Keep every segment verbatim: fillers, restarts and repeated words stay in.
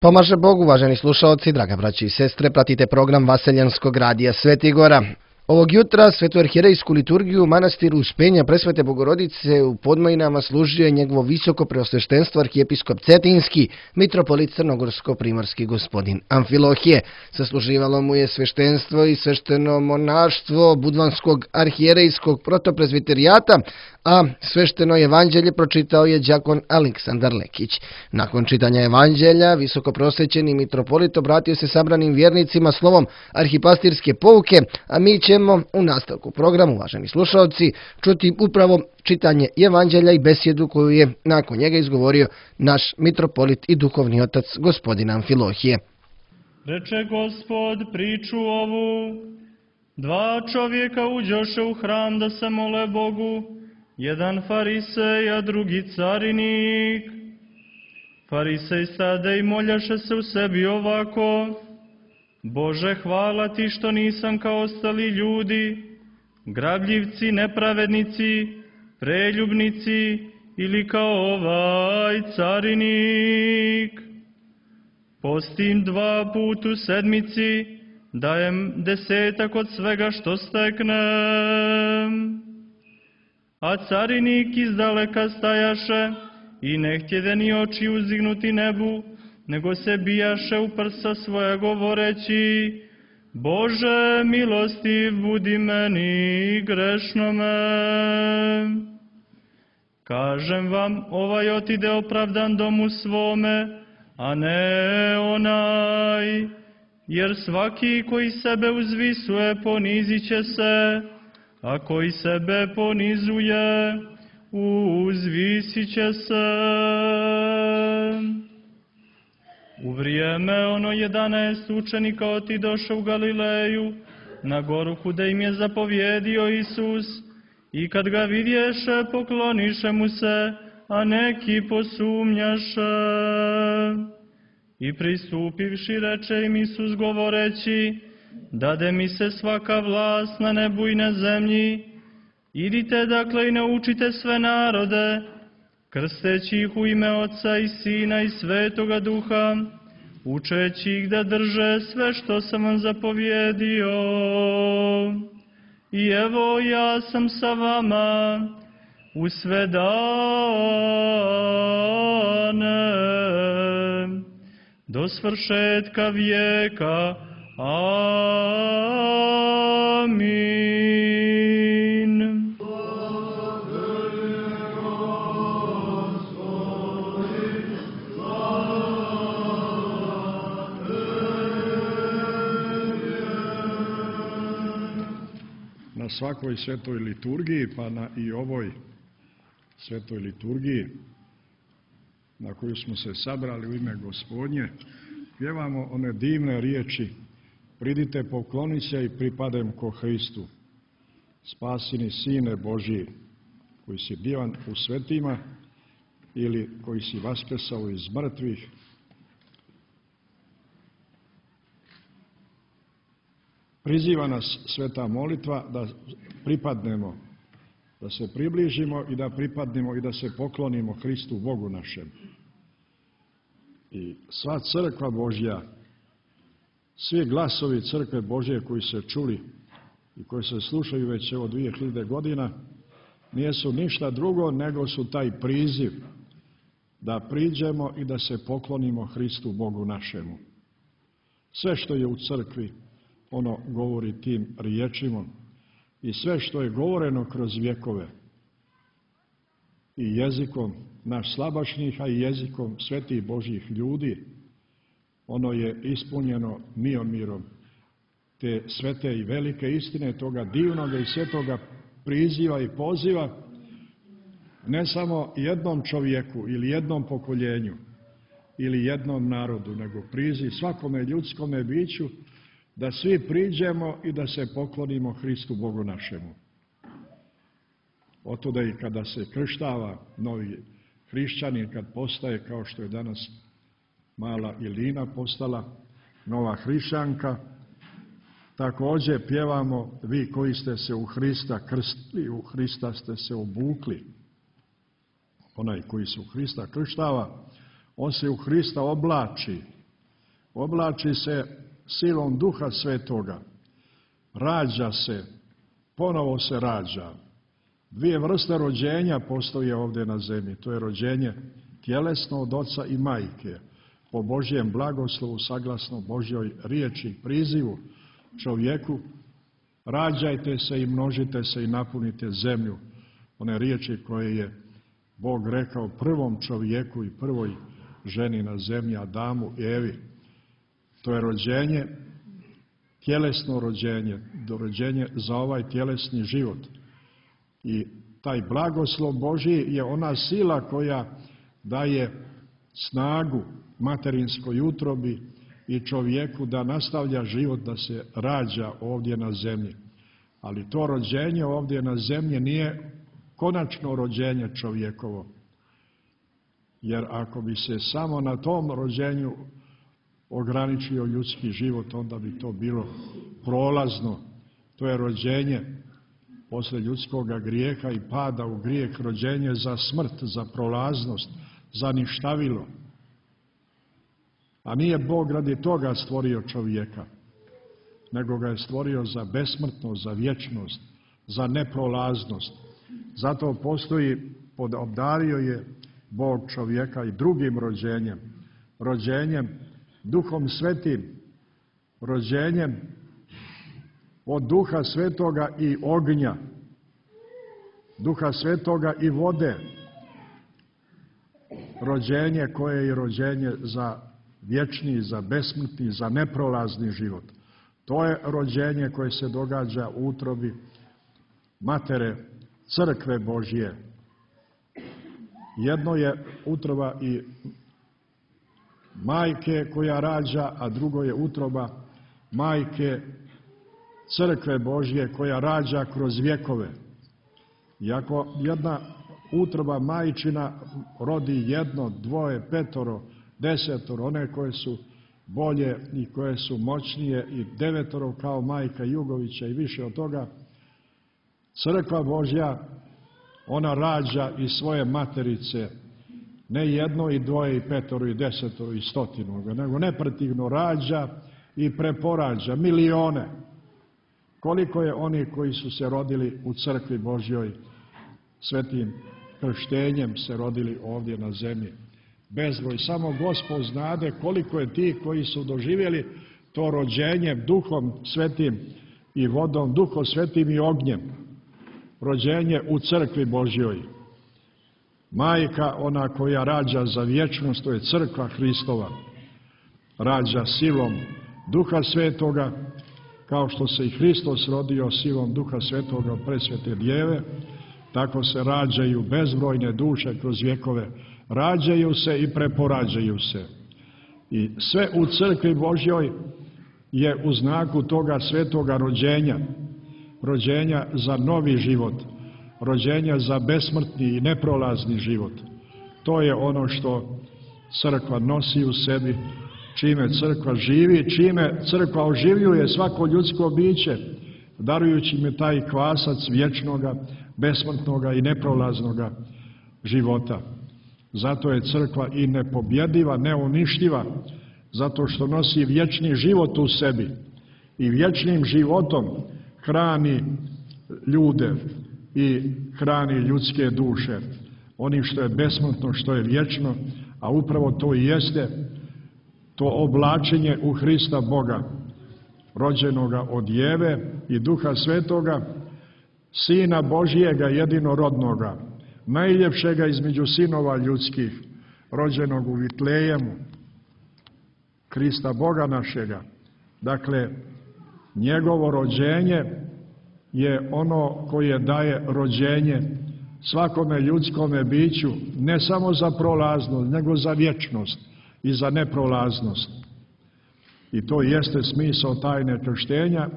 Pomaže Bog, uvaženi slušalci, draga braći i sestre, pratite program Vaseljanskog radija Sveti Gora. Ovog jutra svetoarhijerejsku liturgiju u manastiru Uspenja Presvete Bogorodice u Podmajinama služio je njegovo visoko preosveštenstvo arhijepiskop Cetinski, mitropolit crnogorsko-primorski gospodin Amfilohije. Sasluživalo mu je sveštenstvo i svešteno monaštvo Budvanskog arhijerejskog protoprezviterijata, a svešteno evanđelje pročitao je đakon Aleksandar Lekić. Nakon čitanja evanđelja, visoko prosvećeni mitropolit obratio se sabranim vjernicima slovom arhipastirske pouke, a mi ćemo u nastavku programu, uvaženi slušalci, čuti upravo čitanje evanđelja i besjedu koju je nakon njega izgovorio naš mitropolit i duhovni otac gospodin Amfilohije. Reče Gospod priču ovu: dva čovjeka uđoše u hram da se mole Bogu, jedan farisej, a drugi carinik. Farisej stade i moljaše se u sebi ovako: Bože, hvala ti što nisam kao ostali ljudi, grabljivci, nepravednici, preljubnici ili kao ovaj carinik. Postim dva put u sedmici, dajem desetak od svega što steknem. A carinik izdaleka stajaše i ne htjede ni oči uzdignuti nebu, nego se bijaše u prsa svoja govoreći: Bože, milostiv budi meni grešnome. Kažem vam, ovaj otide opravdan domu svome, a ne onaj, jer svaki koji sebe uzvisuje ponizit će se, a koji sebe ponizuje uzvisit će se. U vrijeme ono jedanaest učenika otidoše u Galileju, na goru kuda im je zapovjedio Isus, i kad ga vidješe, pokloniše mu se, a neki posumnjaše. I pristupivši reče im Isus govoreći: Dade mi se svaka vlast na nebu i na zemlji. Idite dakle i naučite sve narode, krsteći ih u ime Oca i Sina i Svetoga Duha, učeći ih da drže sve što sam vam zapovjedio. I evo, ja sam sa vama u sve dane, do svršetka vijeka. Amin. Na svakoj svetoj liturgiji, pa na i ovoj svetoj liturgiji na koju smo se sabrali u ime Gospodnje, pjevamo one divne riječi: Pridite, poklonit se i pripadem ko Hristu, spasini Sine Božji, koji si bivan u svetima ili koji si vaskrsao iz mrtvih. Priziva nas sveta molitva da pripadnemo, da se približimo i da pripadnemo i da se poklonimo Hristu Bogu našem. I sva crkva Božja, svi glasovi crkve Božje koji se čuli i koji se slušaju već evo dvije hiljade godina, nisu ništa drugo nego su taj priziv da priđemo i da se poklonimo Hristu Bogu našemu. Sve što je u crkvi, ono govori tim riječima, i sve što je govoreno kroz vjekove i jezikom naš slabašnih, a i jezikom svetih Božjih ljudi, ono je ispunjeno Miomirom te svete i velike istine, toga divnoga i svetoga priziva i poziva, ne samo jednom čovjeku ili jednom pokoljenju ili jednom narodu, nego priziv svakome ljudskome biću, da svi priđemo i da se poklonimo Hristu Bogu našemu. Otuda i kada se krštava novi hrišćanin, kad postaje, kao što je danas mala Ilina postala nova hrišćanka, također pjevamo: vi koji ste se u Hrista krstili, u Hrista ste se obukli. Onaj koji se u Hrista krštava, on se u Hrista oblači oblači se silom Duha Svetoga, rađa se, ponovo se rađa. Dvije vrste rođenja postoje ovdje na zemlji. To je rođenje tjelesno od oca i majke, po Božjem blagoslovu, saglasno Božjoj riječi i prizivu čovjeku. Rađajte se i množite se i napunite zemlju. One riječi koje je Bog rekao prvom čovjeku i prvoj ženi na zemlji, Adamu i Evi. To je rođenje, tjelesno rođenje, rođenje za ovaj tjelesni život. I taj blagoslov Božji je ona sila koja daje snagu materinskoj utrobi i čovjeku da nastavlja život, da se rađa ovdje na zemlji. Ali to rođenje ovdje na zemlji nije konačno rođenje čovjekovo. Jer ako bi se samo na tom rođenju ograničio ljudski život, onda bi to bilo prolazno. To je rođenje posle ljudskog grijeha i pada u grijeh, rođenje za smrt, za prolaznost, za ništavilo. A nije Bog radi toga stvorio čovjeka, nego ga je stvorio za besmrtnost, za vječnost, za neprolaznost. Zato postoji, obdario je Bog čovjeka i drugim rođenjem, rođenjem Duhom Svetim, rođenjem od Duha Svetoga i ognja, Duha Svetoga i vode, rođenje koje je rođenje za vječni, za besmrtni, za neprolazni život. To je rođenje koje se događa u utrobi matere crkve Božje. Jedno je utroba i majke koja rađa, a drugo je utroba majke crkve Božje koja rađa kroz vjekove. I ako jedna utroba majčina rodi jedno, dvoje, petoro, desetoro, one koje su bolje i koje su moćnije i devetoro kao majka Jugovića i više od toga, crkva Božja, ona rađa i svoje materice, ne jedno i dvoje i petoro i desetoro i stotinoga, nego nepretivno rađa i preporađa milione. Koliko je oni koji su se rodili u crkvi Božjoj, svetim krštenjem se rodili ovdje na zemlji. Bezbroj, samo Gospod znade koliko je ti koji su doživjeli to rođenje Duhom Svetim i vodom, Duhom Svetim i ognjem. Rođenje u crkvi Božjoj. Majka, ona koja rađa za vječnost, to je crkva Hristova. Rađa silom Duha Svetoga, kao što se i Hristos rodio silom Duha Svetoga od presvete Djeve, tako se rađaju bezbrojne duše kroz vjekove. Rađaju se i preporađaju se. I sve u crkvi Božjoj je u znaku toga svetoga rođenja. Rođenja za novi život. Rođenja za besmrtni i neprolazni život. To je ono što crkva nosi u sebi, čime crkva živi, čime crkva oživljuje svako ljudsko biće, darujući mi taj kvasac vječnoga, besmrtnoga i neprolaznoga života. Zato je crkva i nepobjediva, neuništiva, zato što nosi vječni život u sebi i vječnim životom hrani ljude i hrani ljudske duše. Oni što je besmrtno, što je vječno, a upravo to i jeste to oblačenje u Hrista Boga, rođenoga od Jeve i Duha Svetoga, Sina Božjega jedinorodnoga, najljepšega između sinova ljudskih, rođenog u Vitlejemu, Krista Boga našega. Dakle, njegovo rođenje je ono koje daje rođenje svakome ljudskome biću, ne samo za prolaznost, nego za vječnost i za neprolaznost. I to jeste smisao tajne krštenja,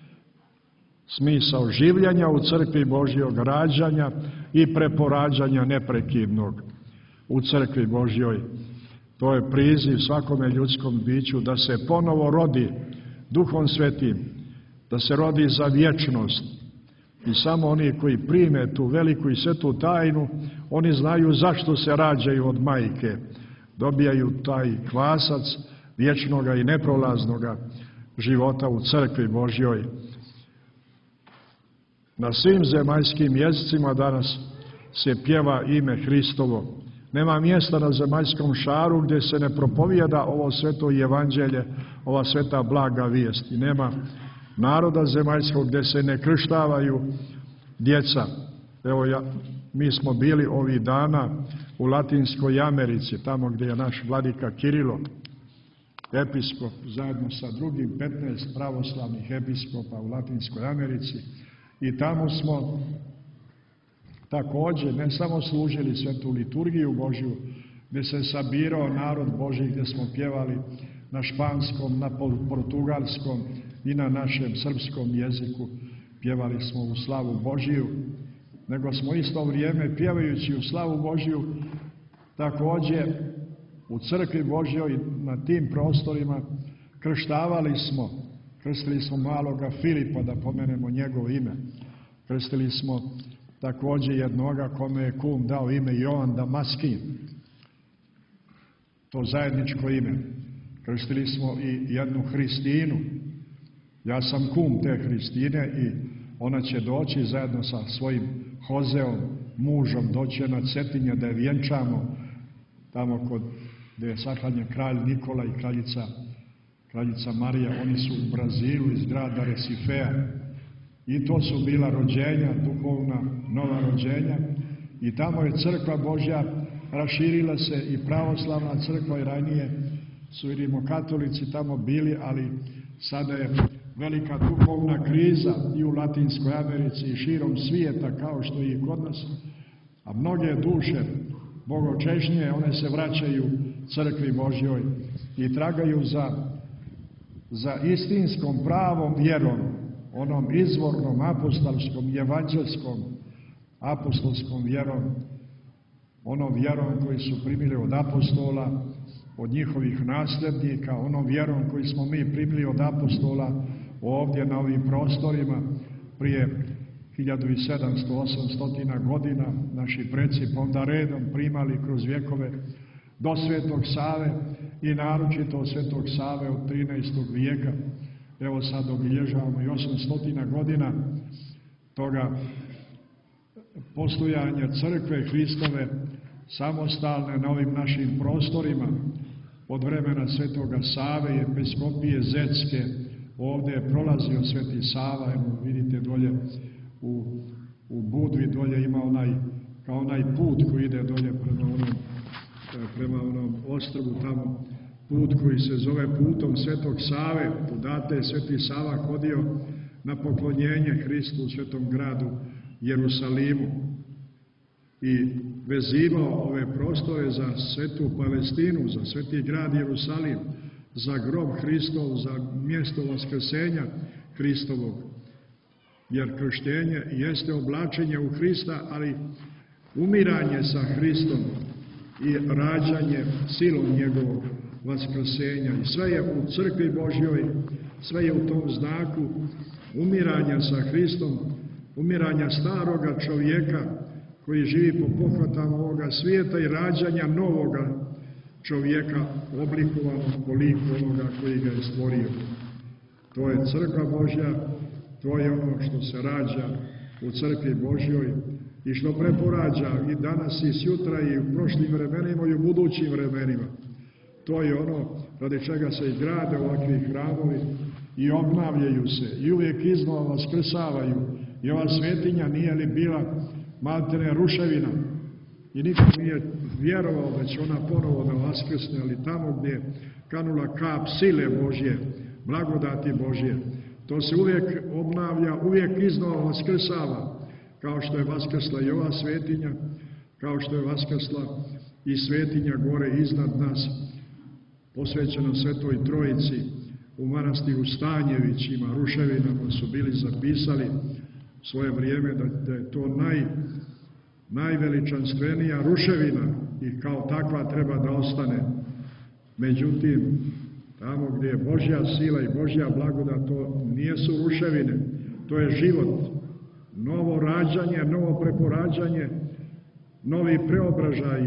smisao življenja u crkvi Božjog, rađanja i preporađanja neprekidnog u crkvi Božjoj. To je priziv svakome ljudskom biću da se ponovo rodi Duhom Svetim, da se rodi za vječnost. I samo oni koji prime tu veliku i svetu tajnu, oni znaju zašto se rađaju od majke. Dobijaju taj kvasac, vječnoga i neprolaznoga života u crkvi Božjoj. Na svim zemaljskim jezicima danas se pjeva ime Hristovo. Nema mjesta na zemaljskom šaru gdje se ne propovijeda ovo sveto evanđelje, ova sveta blaga vijest. I nema naroda zemaljskog gdje se ne krštavaju djeca. Evo, ja, mi smo bili ovih dana u Latinskoj Americi, tamo gdje je naš vladika Kirilo, episkop, zajedno sa drugim petnaest pravoslavnih episkopa u Latinskoj Americi. I tamo smo također ne samo služili svetu liturgiju Božju, gdje se sabirao narod Božji, gdje smo pjevali na španskom, na portugalskom i na našem srpskom jeziku, pjevali smo u slavu Božiju, nego smo isto vrijeme pjevajući u slavu Božju također u crkvi Božjoj na tim prostorima krštavali smo, krstili smo maloga Filipa, da pomenemo njegovo ime, krstili smo također jednoga kome je kum dao ime Jovan Damaskin, to zajedničko ime. Krstili smo i jednu Hristinu. Ja sam kum te Hristine i ona će doći zajedno sa svojim Hozeom, mužom, doći na Cetinje da je vjenčamo tamo kod gdje je sahranjen kralj Nikola i kraljica, kraljica Marija. Oni su u Brazilu iz grada Recifea. I to su bila rođenja, duhovna nova rođenja. I tamo je crkva Božja raširila se i pravoslavna crkva i ranije su, vidimo, katolici tamo bili, ali sada je velika duhovna kriza i u Latinskoj Americi i širom svijeta kao što i kod nas. A mnoge duše bogočešnije, one se vraćaju crkvi Božjoj i tragaju za, za istinskom pravom vjerom, onom izvornom apostolskom, evanđelskom, apostolskom vjerom, onom vjerom koji su primili od apostola, od njihovih nasljednika, onom vjerom koji smo mi primili od apostola ovdje na ovim prostorima prije hiljadu sedamsto osamsto godina, naši preci pa onda redom primali kroz vjekove do Svetog Save i naročito od Svetog Save od trinaestog vijeka. Evo sad obilježavamo i osamsto godina toga postojanja crkve Hristove samostalne na ovim našim prostorima od vremena Svetoga Save i episkopije Zetske. Ovdje je prolazio Sveti Sava, evo vidite dolje u, u Budvi, dolje ima onaj, kao onaj put koji ide dolje prema onom, prema onom ostrvu tamo, put koji se zove putom Svetog Save. Odatle je Sveti Sava hodio na poklonjenje Hristu u svetom gradu Jerusalimu i vezivao ove prostore za svetu Palestinu, za sveti grad Jerusalim, za grob Hristov, za mjesto vaskrsenja Hristovog. Jer krštenje jeste oblačenje u Hrista, ali umiranje sa Hristom i rađanje silom njegovog vaskrsenja. I sve je u crkvi Božjoj, sve je u tom znaku umiranja sa Hristom, umiranja staroga čovjeka koji živi po pohvatama ovoga svijeta i rađanja novoga čovjeka oblikovanog po liku onoga koji ga je stvorio. To je crkva Božja, to je ono što se rađa u crkvi Božjoj i što preporađa i danas i sutra i u prošlim vremenima i u budućim vremenima. To je ono radi čega se i grade ovakvi hramovi i obnavljaju se i uvijek iznova vaskrsavaju. I ova svetinja nije li bila maltene ruševina i niko nije vjerovao da će ona ponovo da vaskrsne, ali tamo gdje je kanula kap sile Božje, blagodati Božje, to se uvijek obnavlja, uvijek iznova vaskrsava, kao što je vaskrsla i ova svetinja, kao što je vaskrsla i svetinja gore iznad nas, posvećena Svetoj Trojici u manastiru Stanjevićima, ruševinama su bili zapisali svoje vrijeme da, da je to naj, najveličanstvenija ruševina i kao takva treba da ostane. Međutim, tamo gdje je Božja sila i Božja blagodat, to nije su ruševine, to je život, novo rađanje, novo preporađanje, novi preobražaj,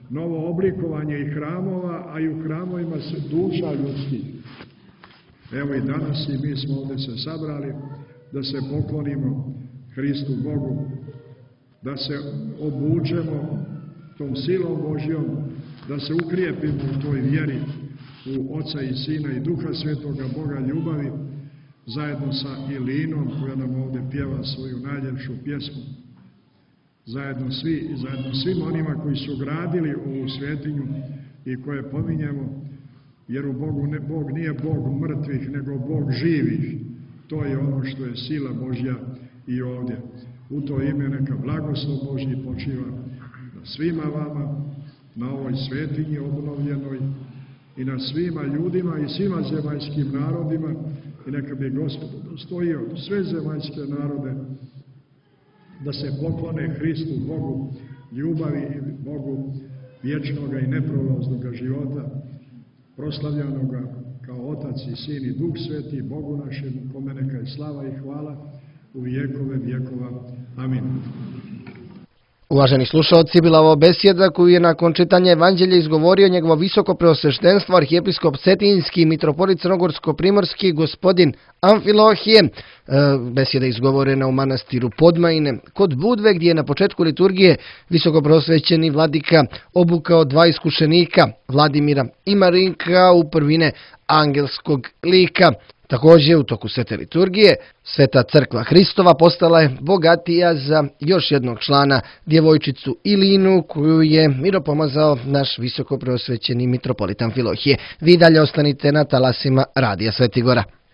novo oblikovanje i hramova, a i u hramovima se duša ljudskih. Evo i danas i mi smo ovdje se sabrali da se poklonimo Hristu Bogu, da se obučemo tom silom Božjom, da se ukrijepimo u toj vjeri u Oca i Sina i Duha Svetoga Boga ljubavi, zajedno sa Ilinom koja nam ovdje pjeva svoju najljepšu pjesmu. Zajedno svi i zajedno svim onima koji su gradili ovu svetinju i koje pominjemo, jer u Bogu ne, Bog nije Bog mrtvih, nego Bog živih. To je ono što je sila Božja i ovdje. U to ime neka blagoslov Božji počiva na svima vama, na ovoj svetinji obnovljenoj i na svima ljudima i svima zemaljskim narodima, i neka bi Gospod dostojio sve zemaljske narode da se poklone Hristu Bogu ljubavi i Bogu vječnoga i neprolaznoga života, proslavljanoga kao Otac i Sin i Duh Sveti, Bogu našemu, kome neka je slava i hvala u vjekove vjekova. Amin. Uvaženi slušalci, bila ovo besjeda koju je nakon čitanja evanđelja izgovorio njegovo visoko preosveštenstvo arhijepiskop Cetinjski i mitropolit Crnogorsko-primorski gospodin Amfilohije. E, besjeda izgovorena u manastiru Podmajine kod Budve, gdje je na početku liturgije visoko preosvećeni vladika obukao dva iskušenika, Vladimira i Marinka, u prvine angelskog lika. Također, u toku svete liturgije, Sveta crkva Hristova postala je bogatija za još jednog člana, djevojčicu Ilinu, koju je miropomazao naš visoko preosvećeni mitropolit Amfilohije. Vi dalje ostanite na talasima Radija Sveti Gora.